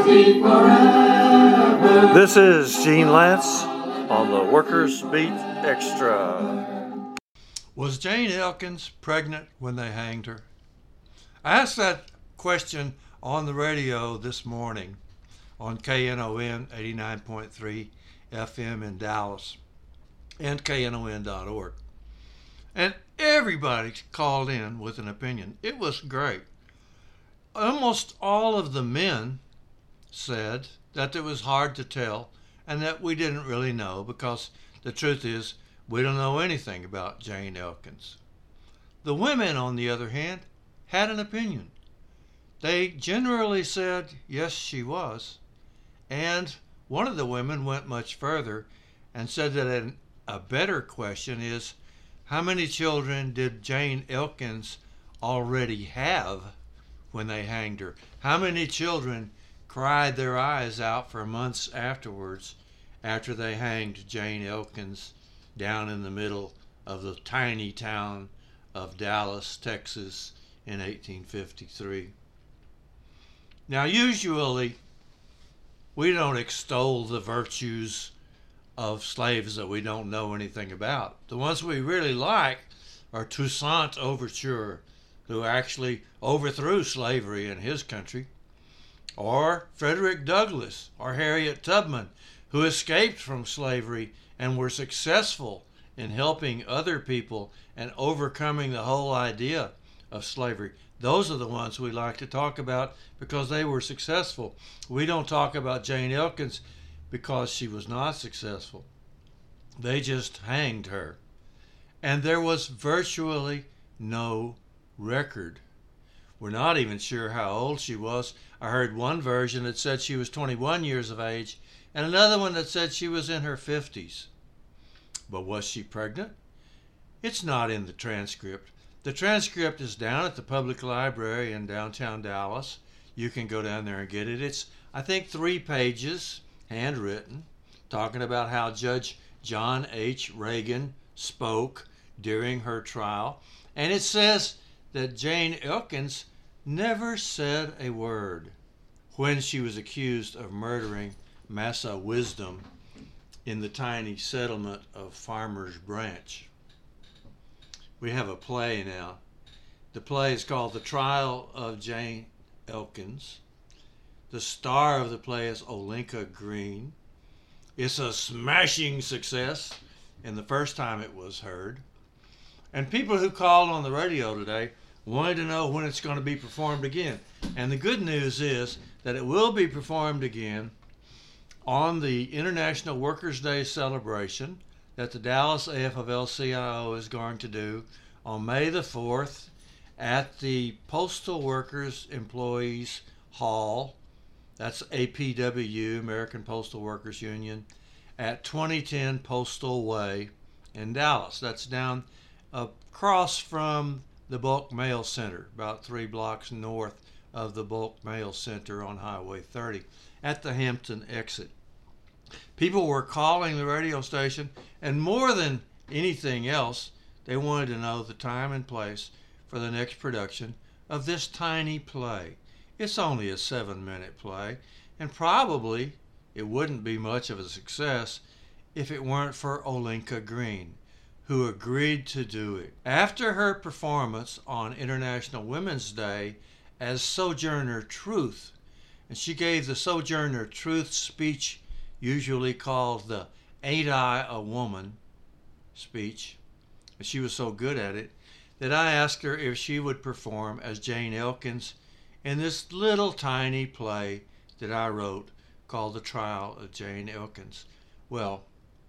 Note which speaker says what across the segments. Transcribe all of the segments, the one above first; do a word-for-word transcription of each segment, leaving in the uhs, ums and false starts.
Speaker 1: beat forever.
Speaker 2: This is Gene Lance on the Workers Beat Extra.
Speaker 3: Was Jane Elkins pregnant when they hanged her? I asked that question on the radio this morning on K N O N eighty-nine point three F M in Dallas and K N O N dot org. And everybody called in with an opinion. It was great. Almost all of the men said that it was hard to tell and that we didn't really know, because the truth is we don't know anything about Jane Elkins. The women, on the other hand, had an opinion. They generally said, yes, she was. And one of the women went much further and said that an, a better question is, how many children did Jane Elkins already have when they hanged her? How many children cried their eyes out for months afterwards after they hanged Jane Elkins down in the middle of the tiny town of Dallas, Texas in eighteen fifty-three? Now, usually we don't extol the virtues of slaves that we don't know anything about. The ones we really like are Toussaint Overture, who actually overthrew slavery in his country, or Frederick Douglass or Harriet Tubman, who escaped from slavery and were successful in helping other people and overcoming the whole idea of slavery. Those are the ones we like to talk about because they were successful. We don't talk about Jane Elkins because she was not successful. They just hanged her. And there was virtually no record. We're not even sure how old she was. I heard one version that said she was twenty-one years of age and another one that said she was in her fifties. But was she pregnant? It's not in the transcript. The transcript is down at the public library in downtown Dallas. You can go down there and get it. It's, I think, three pages, handwritten, talking about how Judge John H. Reagan spoke during her trial. And it says that Jane Elkins never said a word when she was accused of murdering Massa Wisdom in the tiny settlement of Farmers Branch. We have a play now. The play is called The Trial of Jane Elkins. The star of the play is Olenka Green. It's a smashing success in the first time it was heard. And people who called on the radio today wanted to know when it's going to be performed again. And the good news is that it will be performed again on the International Workers' Day celebration that the Dallas A F of L C I O is going to do on May the fourth at the Postal Workers Employees Hall. That's A P W, American Postal Workers Union, at twenty ten Postal Way in Dallas. That's down across from the Bulk Mail Center, about three blocks north of the Bulk Mail Center on Highway thirty, at the Hampton exit. People were calling the radio station, and more than anything else, they wanted to know the time and place for the next production of this tiny play. It's only a seven-minute play, and probably it wouldn't be much of a success if it weren't for Olenka Green, who agreed to do it. After her performance on International Women's Day as Sojourner Truth, and she gave the Sojourner Truth speech, usually called the Ain't I a Woman speech. She was so good at it that I asked her if she would perform as Jane Elkins in this little tiny play that I wrote called The Trial of Jane Elkins. Well,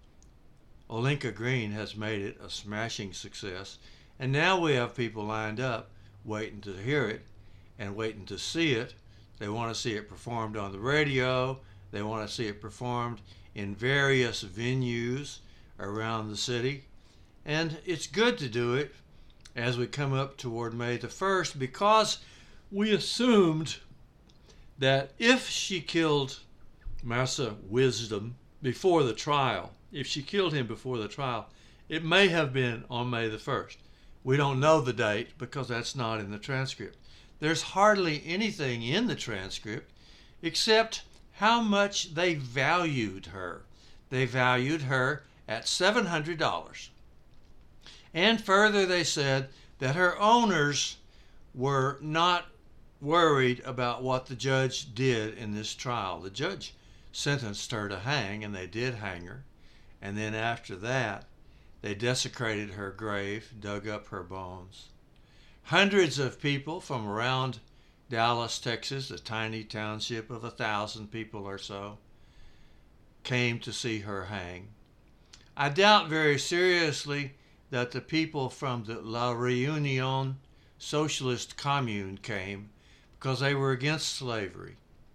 Speaker 3: Olenka Green has made it a smashing success, and now we have people lined up waiting to hear it and waiting to see it. They want to see it performed on the radio. They want to see it performed in various venues around the city. And it's good to do it as we come up toward May the first, because we assumed that if she killed Massa Wisdom before the trial, if she killed him before the trial, it may have been on May the first. We don't know the date because that's not in the transcript. There's hardly anything in the transcript except how much they valued her. They valued her at seven hundred dollars. And further, they said that her owners were not worried about what the judge did in this trial. The judge sentenced her to hang, and they did hang her. And then after that, they desecrated her grave, dug up her bones. Hundreds of people from around Dallas, Texas, a tiny township of a thousand people or so, came to see her hang. I doubt very seriously that the people from the La Reunion Socialist Commune came, because they were against slavery.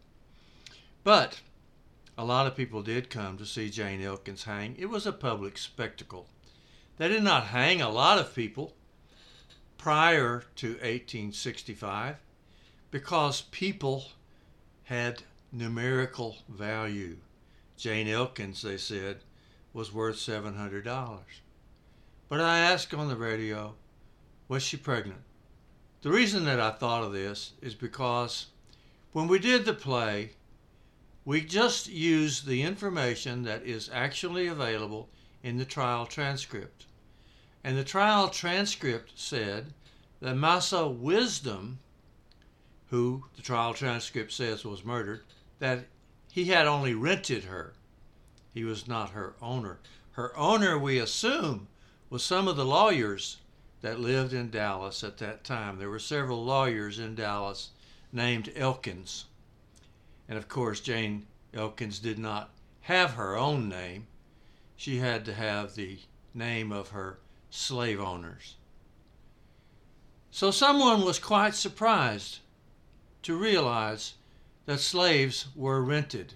Speaker 3: But a lot of people did come to see Jane Elkins hang. It was a public spectacle. They did not hang a lot of people prior to eighteen sixty-five because people had numerical value. Jane Elkins, they said, was worth seven hundred dollars. But I asked on the radio, was she pregnant? The reason that I thought of this is because when we did the play, we just used the information that is actually available in the trial transcript. And the trial transcript said that Massa Wisdom, who the trial transcript says was murdered, that he had only rented her. He was not her owner. Her owner, we assume, was some of the lawyers that lived in Dallas at that time. There were several lawyers in Dallas named Elkins. And of course, Jane Elkins did not have her own name. She had to have the name of her slave owners. So someone was quite surprised to realize that slaves were rented.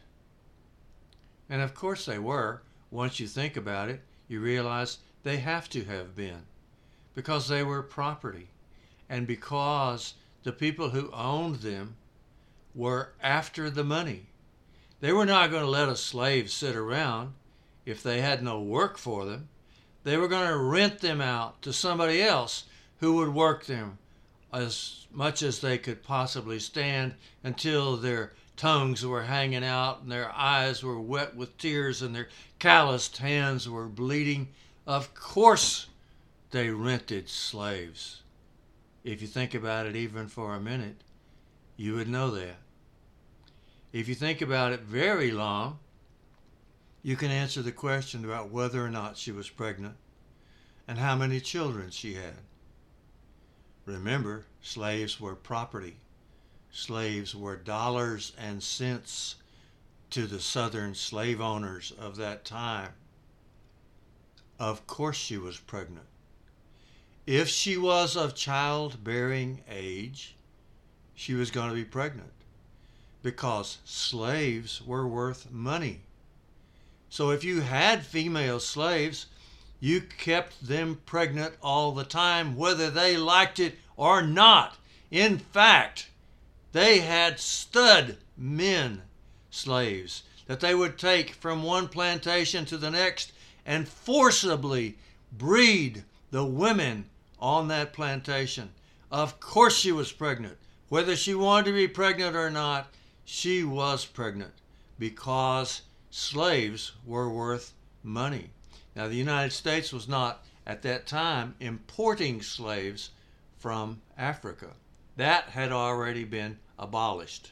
Speaker 3: And of course they were. Once you think about it, you realize they have to have been, because they were property, and because the people who owned them were after the money. They were not going to let a slave sit around if they had no work for them. They were going to rent them out to somebody else who would work them as much as they could possibly stand until their tongues were hanging out and their eyes were wet with tears and their calloused hands were bleeding. Of course they rented slaves. If you think about it even for a minute, you would know that. If you think about it very long, you can answer the question about whether or not she was pregnant and how many children she had. Remember, slaves were property. Slaves were dollars and cents to the southern slave owners of that time. Of course she was pregnant. If she was of childbearing age, she was going to be pregnant because slaves were worth money. So if you had female slaves, you kept them pregnant all the time, whether they liked it or not. In fact, they had stud men slaves that they would take from one plantation to the next and forcibly breed the women on that plantation. Of course she was pregnant. Whether she wanted to be pregnant or not, she was pregnant because slaves were worth money. Now, the United States was not, at that time, importing slaves from Africa. That had already been abolished.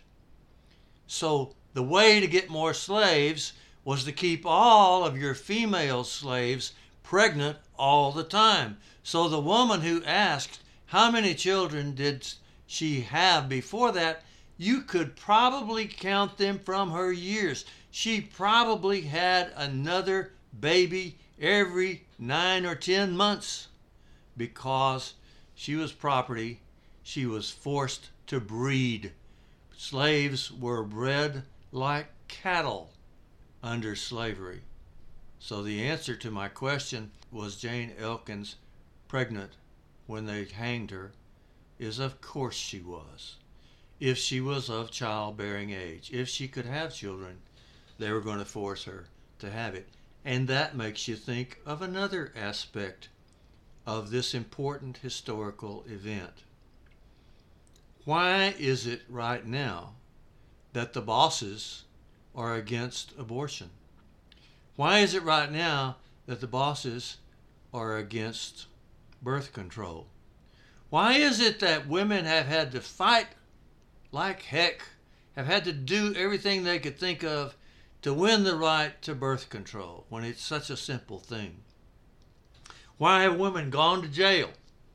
Speaker 3: So the way to get more slaves was to keep all of your female slaves pregnant all the time. So the woman who asked how many children did she have before that, you could probably count them from her years. She probably had another baby every nine or ten months because she was property. She was forced to breed. Slaves were bred like cattle under slavery. So the answer to my question, was Jane Elkins pregnant when they hanged her, is of course she was. If she was of childbearing age, if she could have children, they were going to force her to have it. And that makes you think of another aspect of this important historical event. Why is it right now that the bosses are against abortion? Why is it right now that the bosses are against birth control? Why is it that women have had to fight like heck, have had to do everything they could think of to win the right to birth control when it's such a simple thing? Why have women gone to jail?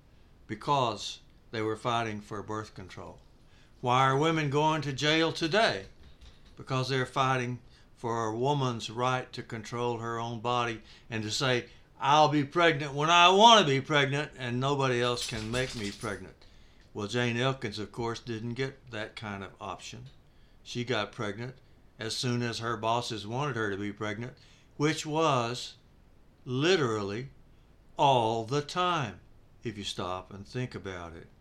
Speaker 3: Because they were fighting for birth control. Why are women going to jail today? Because they're fighting for a woman's right to control her own body and to say, I'll be pregnant when I want to be pregnant and nobody else can make me pregnant. Well, Jane Elkins, of course, didn't get that kind of option. She got pregnant as soon as her bosses wanted her to be pregnant, which was literally all the time, if you stop and think about it.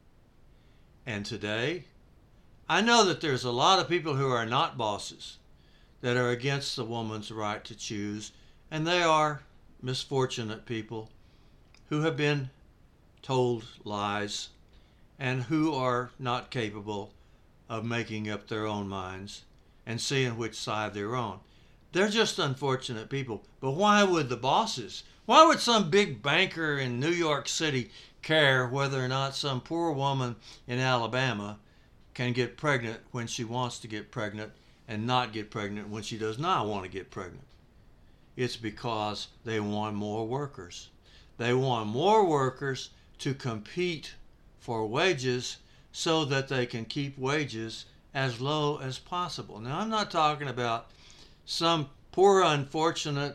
Speaker 3: And today, I know that there's a lot of people who are not bosses that are against the woman's right to choose, and they are misfortunate people who have been told lies and who are not capable of making up their own minds and seeing which side they're on. They're just unfortunate people. But why would the bosses, why would some big banker in New York City care whether or not some poor woman in Alabama can get pregnant when she wants to get pregnant and not get pregnant when she does not want to get pregnant? It's because they want more workers. They want more workers to compete for wages so that they can keep wages as low as possible. Now, I'm not talking about some poor, unfortunate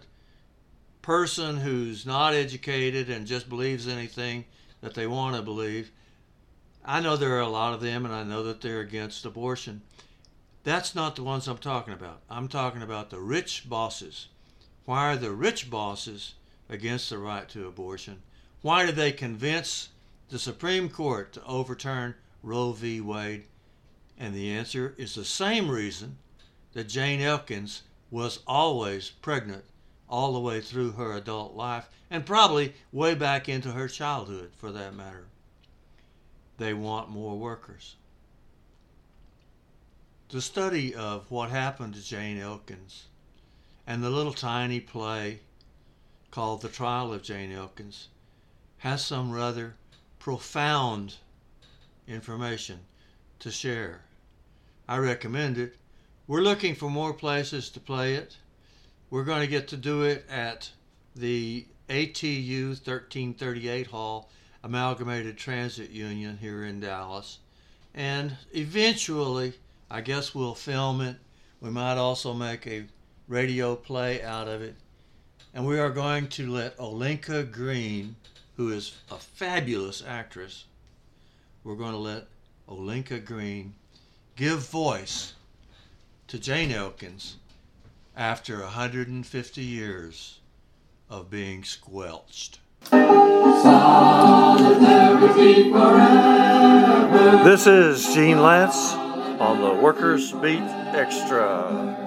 Speaker 3: person who's not educated and just believes anything that they want to believe. I know there are a lot of them, and I know that they're against abortion. That's not the ones I'm talking about. I'm talking about the rich bosses. Why are the rich bosses against the right to abortion? Why did they convince the Supreme Court to overturn Roe v. Wade? And the answer is the same reason that Jane Elkins was always pregnant all the way through her adult life, and probably way back into her childhood, for that matter. They want more workers. The study of what happened to Jane Elkins and the little tiny play called The Trial of Jane Elkins has some rather profound information to share. I recommend it. We're looking for more places to play it. We're going to get to do it at the A T U thirteen thirty-eight Hall, Amalgamated Transit Union here in Dallas. And eventually, I guess we'll film it. We might also make a radio play out of it. And we are going to let Olenka Green, who is a fabulous actress, we're going to let Olenka Green give voice to Jane Elkins after one hundred fifty years of being squelched.
Speaker 1: Solidarity forever.
Speaker 2: This is Gene Lance on the Workers Beat Extra.